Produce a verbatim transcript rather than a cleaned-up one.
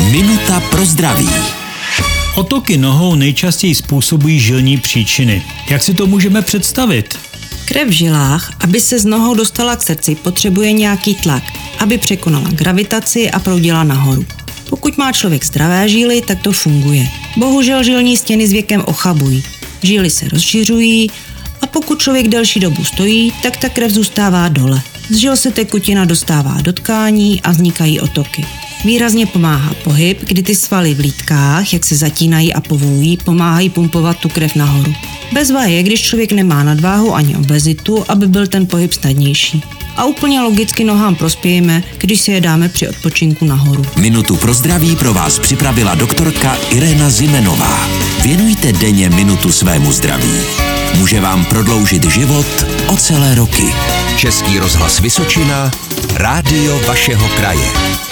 Minuta pro zdraví. Otoky nohou nejčastěji způsobují žilní příčiny. Jak si to můžeme představit? Krev v žilách, aby se z nohou dostala k srdci, potřebuje nějaký tlak, aby překonala gravitaci a proudila nahoru. Pokud má člověk zdravé žíly, tak to funguje. Bohužel žilní stěny s věkem ochabují. Žíly se rozšiřují a pokud člověk delší dobu stojí, tak ta krev zůstává dole. Z žil se tekutina dostává do tkání a vznikají otoky. Výrazně pomáhá pohyb, kdy ty svaly v lítkách, jak se zatínají a povolují, pomáhají pumpovat tu krev nahoru. Bezva je, když člověk nemá nadváhu ani obezitu, aby byl ten pohyb snadnější. A úplně logicky nohám prospějeme, když se je dáme při odpočinku nahoru. Minutu pro zdraví pro vás připravila doktorka Irena Zimenová. Věnujte denně minutu svému zdraví. Může vám prodloužit život o celé roky. Český rozhlas Vysočina, rádio vašeho kraje.